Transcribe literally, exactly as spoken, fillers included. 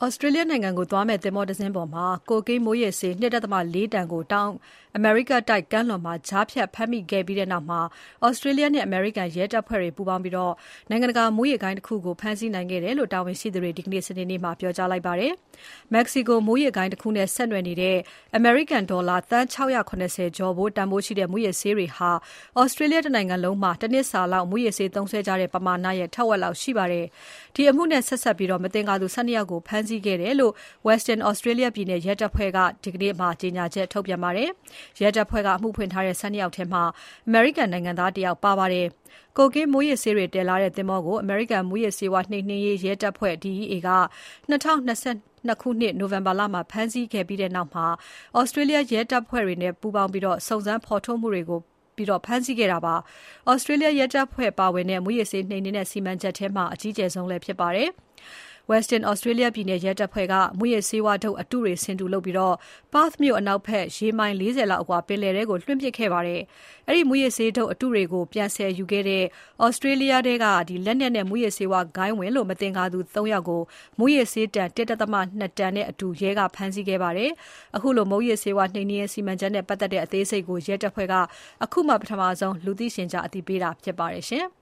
Australia နိုင်ငံကိုသွားမယ့်သင်္ဘောတစင်းပေါ်မှာကိုကိန်းမူးယစ်ဆေး ၂.၄ တန်ကိုတောင်အမေရိကတိုက်ကမ်းလွန်မှာကြားဖြတ်ဖမ်းမိခဲ့ပြီးနောက်မှာ Australia နဲ့ အမေရိကန်ရဲတပ်ဖွဲ့တွေပူးပေါင်းပြီး နိုင်ငံတကာမူးယစ်ဂိုဏ်းတခုကိုဖမ်းဆီးနိုင်ခဲ့တယ်လို့တာဝန်ရှိသူတွေဒီနေ့စနေနေ့မှာပြောကြားလိုက်ပါတယ်။ Mexico မူးယစ်ဂိုဏ်းတခုနဲ့ဆက်နွယ်နေတဲ့ အမေရိကန်ဒေါ်လာသန်း ၆၇၀ ကျော်ဖိုးတန်ဖိုးရှိတဲ့မူးယစ်ဆေးတွေဟာ Australia တနိုင်ငံလုံးမှာတနှစ်စာလောက်မူးယစ်ဆေးသုံးစွဲကြတဲ့ပမာဏရဲ့ထက်ဝက်လောက်ရှိပါတယ်။ ဒီအမှုနဲ့ဆက်စပ်ပြီးမသင်္ကာသူ ၁၂ ယောက်ကိုဖမ်းဆီးခဲ့တယ်လို့ Western Australia ပြည်နယ်ရဲတပ်ဖွဲ့ကဒီနေ့ ကြေညာချက်ထုတ်ပြန်ပါတယ်။ ရဲတပ်ဖွဲ့ကအမှုဖွင့်ထားတဲ့ ၁၂ ယောက်ထဲမှာ အမေရိကန်နိုင်ငံသားတယောက်ပါပါတယ်။ ကိုကိန်းမူးယစ်ဆေးတွေတင်လာတဲ့သင်္ဘောကိုအမေရိကန်မူးယစ်ဆေးဝါးနှိမ်နှင်းရေးရဲတပ်ဖွဲ့ D E A က၂၀၂၂ ခုနှစ် နိုဝင်ဘာလမှာဖမ်းဆီးခဲ့ပြီးနောက်မှာ Australia ရဲတပ်ဖွဲ့တွေနဲ့ပူးပေါင်းပြီးစုံစမ်းဖော်ထုတ်မှုတွေကိုဖမ်းဆီးခဲ့တာပါ။ Australia ရဲတပ်ဖွဲ့ပါဝင်တဲ့မူးယစ်ဆေးနှိမ်နှင်းတဲ့စီမံချက်ထဲမှာအကြီးကျယ်ဆုံးလည်းဖြစ်ပါတယ်။ Western Australia ပြည်နယ်ရဲတပ်ဖွဲ့ကမူးယစ်ဆေးဝါးထုတ်အတုတွေဆင်တူလုပ်ပြီး Perth မြို့အနောက်ဘက် ရေမိုင် ၄၀ လောက်အကွာပင်လယ်ထဲကိုလွှင့်ပစ်ခဲ့ပါတယ်။ အဲဒီမူးယစ်ဆေးထုတ်အတုတွေကိုပြန်ဆယ်ယူခဲ့တဲ့ Australia ထဲကလက်နက်နဲ့မူးယစ်ဆေးဝါးဂိုဏ်းဝင်လို့မသင်္ကာသူ သုံး ယောက်ကို မူးယစ်ဆေးတန် ၁.၂ တန်နဲ့အတူရဲကဖမ်းဆီးခဲ့ပါတယ်။ အခုလိုမူးယစ်ဆေးဝါးနှိမ်နှင်းရေးစီမံချက်နဲ့ပတ်သက်တဲ့အသေးစိတ်ကိုရဲတပ်ဖွဲ့ကအခုမှပထမဆုံးလူသိရှင်ကြားအသိပေးတာဖြစ်ပါတယ်ရှင်။